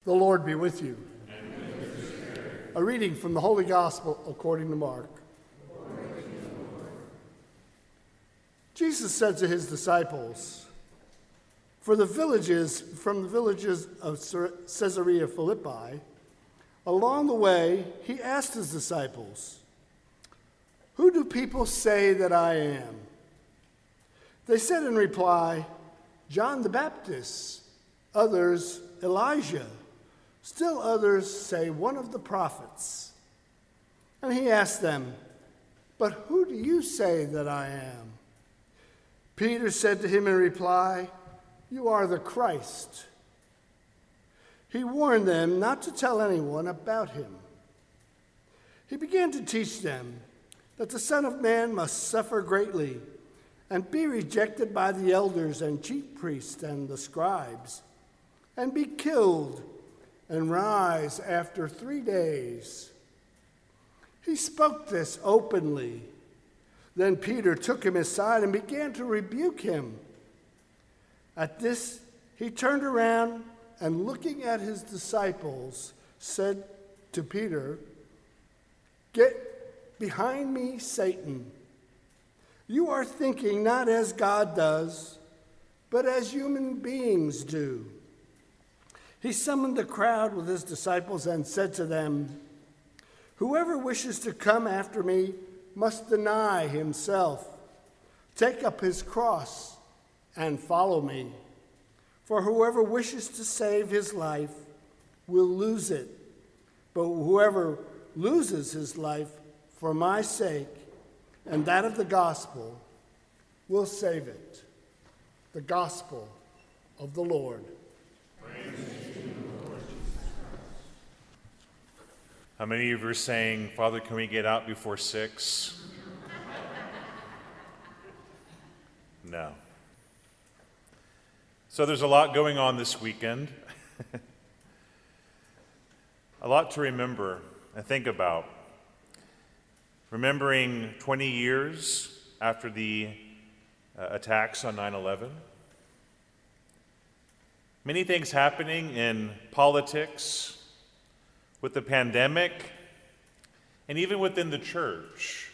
The Lord be with you. A reading from the Holy Gospel according to Mark. Jesus said to his disciples, from the villages of Caesarea Philippi, along the way, he asked his disciples, "Who do people say that I am?" They said in reply, "John the Baptist, others Elijah, still others say one of the prophets." And he asked them, "But who do you say that I am?" Peter said to him in reply, "You are the Christ." He warned them not to tell anyone about him. He began to teach them that the Son of Man must suffer greatly and be rejected by the elders and chief priests and the scribes, and be killed and rise after 3 days. He spoke this openly. Then Peter took him aside and began to rebuke him. At this, he turned around and, looking at his disciples, said to Peter, "Get behind me, Satan. You are thinking not as God does, but as human beings do." He summoned the crowd with his disciples and said to them, "Whoever wishes to come after me must deny himself, take up his cross, and follow me. For whoever wishes to save his life will lose it, but whoever loses his life for my sake and that of the gospel will save it." The gospel of the Lord. How many of you are saying, "Father, can we get out before 6? No. So there's a lot going on this weekend. A lot to remember and think about. Remembering 20 years after the attacks on 9/11. Many things happening in politics, with the pandemic, and even within the church.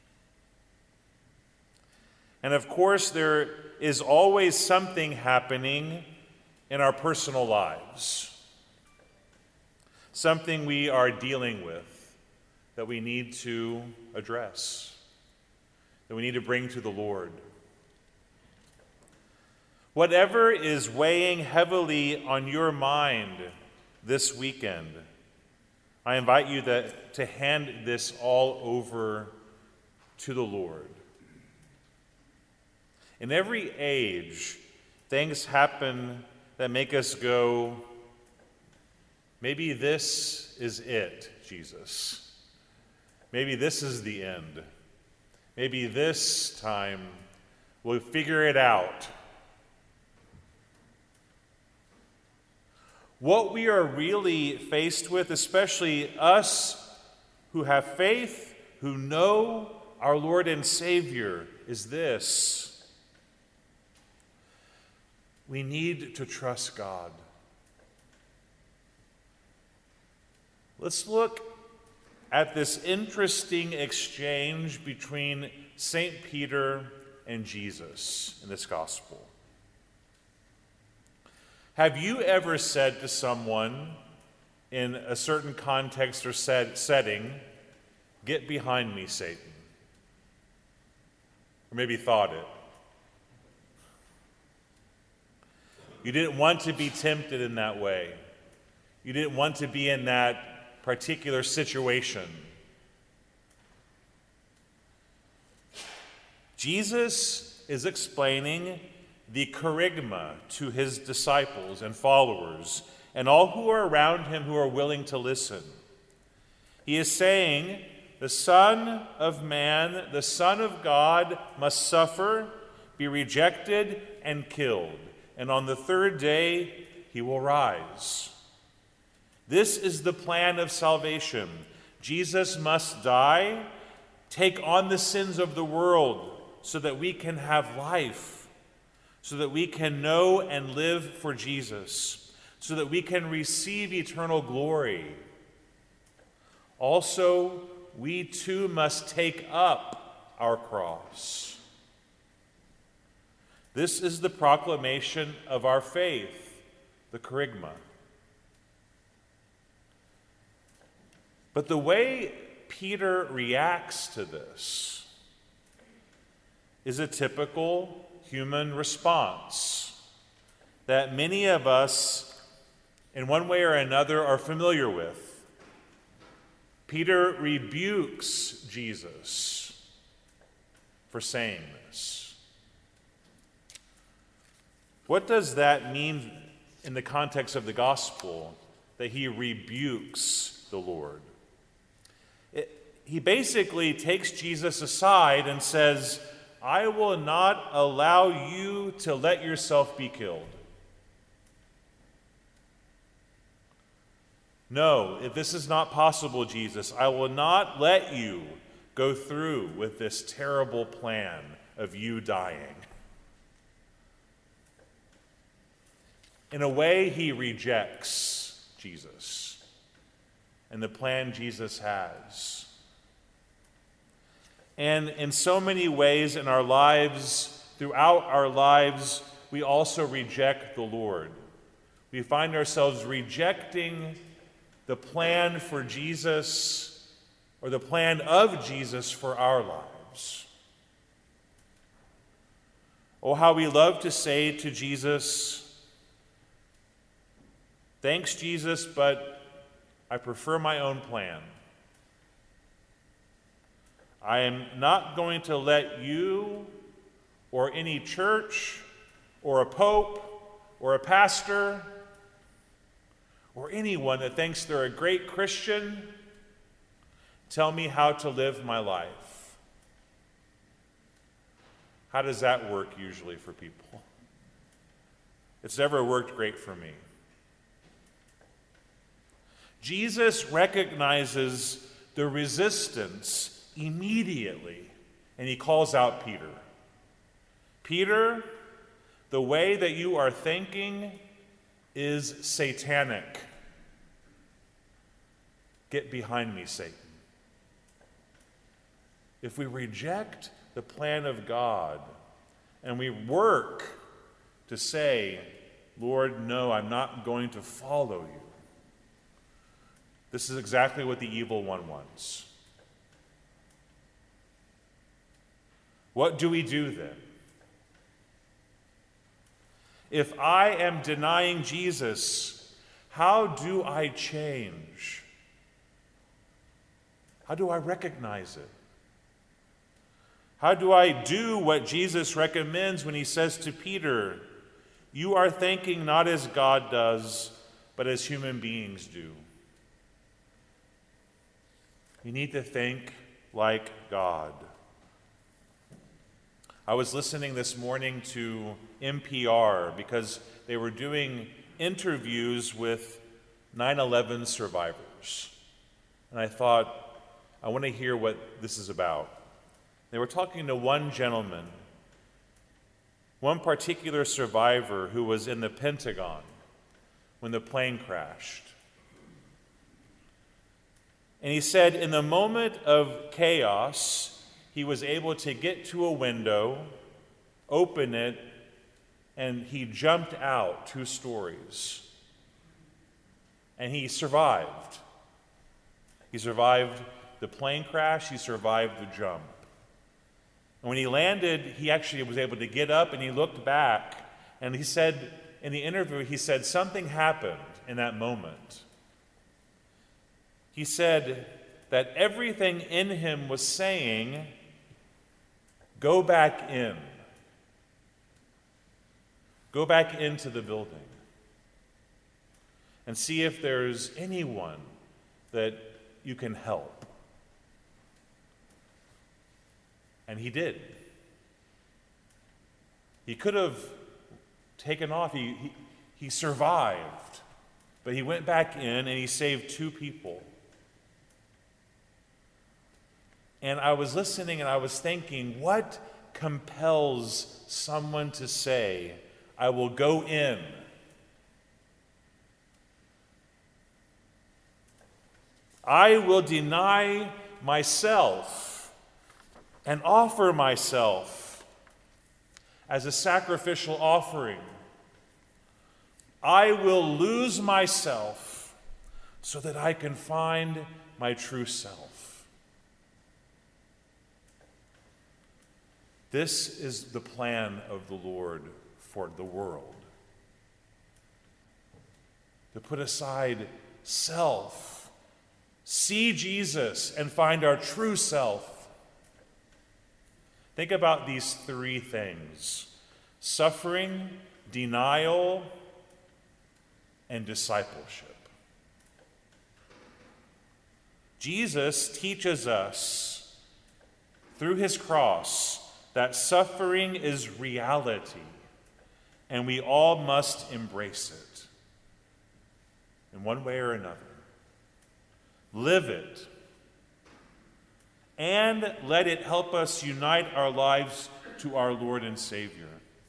And of course, there is always something happening in our personal lives, something we are dealing with that we need to address, that we need to bring to the Lord. Whatever is weighing heavily on your mind this weekend, I invite you to hand this all over to the Lord. In every age, things happen that make us go, maybe this is it, Jesus. Maybe this is the end. Maybe this time we'll figure it out. What we are really faced with, especially us who have faith, who know our Lord and Savior, is this: we need to trust God. Let's look at this interesting exchange between St. Peter and Jesus in this gospel. Have you ever said to someone in a certain context or setting, "Get behind me, Satan"? Or maybe thought it. You didn't want to be tempted in that way. You didn't want to be in that particular situation. Jesus is explaining the kerygma to his disciples and followers and all who are around him who are willing to listen. He is saying, the Son of Man, the Son of God, must suffer, be rejected, and killed, and on the 3rd day he will rise. This is the plan of salvation. Jesus must die, take on the sins of the world so that we can have life, so that we can know and live for Jesus, so that we can receive eternal glory. Also, we too must take up our cross. This is the proclamation of our faith, the kerygma. But the way Peter reacts to this is a typical human response that many of us, in one way or another, are familiar with. Peter rebukes Jesus for saying this. What does that mean in the context of the gospel, that he rebukes the Lord? He basically takes Jesus aside and says, I will not allow you to let yourself be killed. No, if this is not possible, Jesus, I will not let you go through with this terrible plan of you dying. In a way, he rejects Jesus and the plan Jesus has. And in so many ways in our lives, throughout our lives, we also reject the Lord. We find ourselves rejecting the plan for Jesus, or the plan of Jesus for our lives. Oh, how we love to say to Jesus, thanks, Jesus, but I prefer my own plan. I am not going to let you or any church or a pope or a pastor or anyone that thinks they're a great Christian tell me how to live my life. How does that work usually for people? It's never worked great for me. Jesus recognizes the resistance immediately, and he calls out Peter. Peter, the way that you are thinking is satanic. Get behind me, Satan. If we reject the plan of God and we work to say, Lord, no, I'm not going to follow you, this is exactly what the evil one wants. What do we do then? If I am denying Jesus, how do I change? How do I recognize it? How do I do what Jesus recommends when he says to Peter, you are thinking not as God does, but as human beings do? You need to think like God. I was listening this morning to NPR because they were doing interviews with 9/11 survivors. And I thought, I want to hear what this is about. They were talking to one gentleman, one particular survivor who was in the Pentagon when the plane crashed. And he said, in the moment of chaos, he was able to get to a window, open it, and he jumped out 2 stories. And he survived. He survived the plane crash, he survived the jump. And when he landed, he actually was able to get up and he looked back, and he said, in the interview, he said, something happened in that moment. He said that everything in him was saying, go back in. Go back into the building and see if there's anyone that you can help. And he did. He could have taken off. He survived, but he went back in and he saved 2 people. And I was listening and I was thinking, what compels someone to say, I will go in I will deny myself and offer myself as a sacrificial offering. I will lose myself so that I can find my true self. This is the plan of the Lord for the world. To put aside self, see Jesus, and find our true self. Think about these three things: suffering, denial, and discipleship. Jesus teaches us through his cross that suffering is reality, and we all must embrace it in one way or another. Live it, and let it help us unite our lives to our Lord and Savior.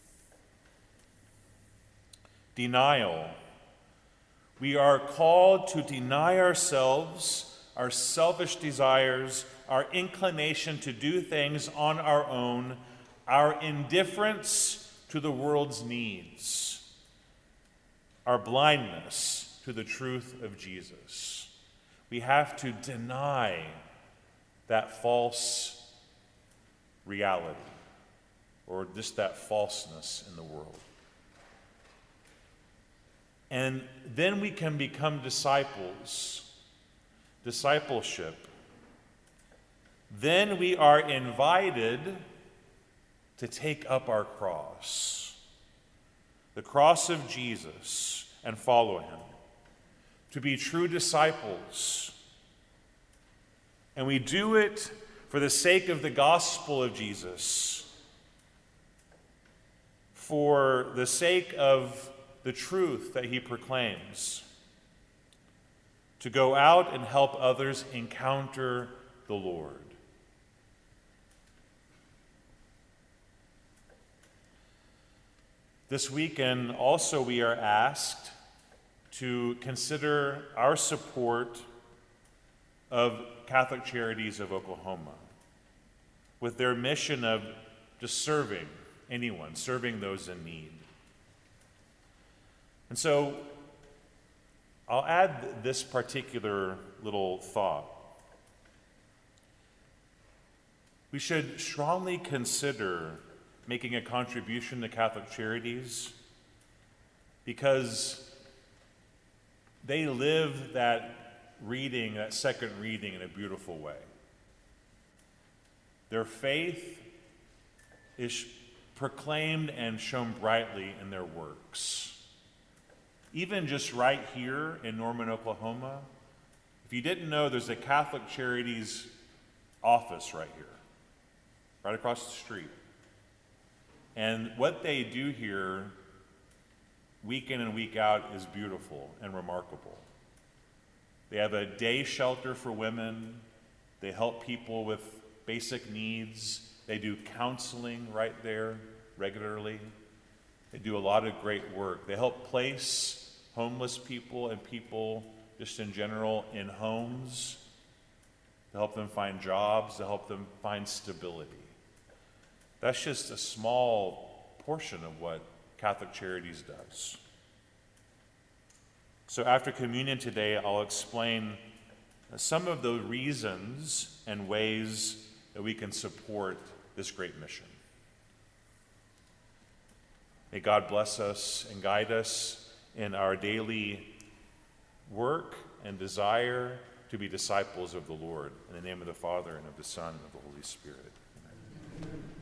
Denial. We are called to deny ourselves, our selfish desires, our inclination to do things on our own, our indifference to the world's needs, our blindness to the truth of Jesus. We have to deny that false reality, or just that falseness in the world. And then we can become disciples. Discipleship. Then we are invited to take up our cross, the cross of Jesus, and follow him, to be true disciples. And we do it for the sake of the gospel of Jesus, for the sake of the truth that he proclaims, to go out and help others encounter the Lord. This weekend, also, we are asked to consider our support of Catholic Charities of Oklahoma with their mission of just serving anyone, serving those in need. And so I'll add this particular little thought. We should strongly consider making a contribution to Catholic Charities because they live that reading, that second reading, in a beautiful way. Their faith is proclaimed and shown brightly in their works. Even just right here in Norman, Oklahoma, if you didn't know, there's a Catholic Charities office right here, right across the street. And what they do here, week in and week out, is beautiful and remarkable. They have a day shelter for women. They help people with basic needs. They do counseling right there regularly. They do a lot of great work. They help place homeless people and people just in general in homes, to help them find jobs, to help them find stability. That's just a small portion of what Catholic Charities does. So after communion today, I'll explain some of the reasons and ways that we can support this great mission. May God bless us and guide us in our daily work and desire to be disciples of the Lord. In the name of the Father, and of the Son, and of the Holy Spirit. Amen.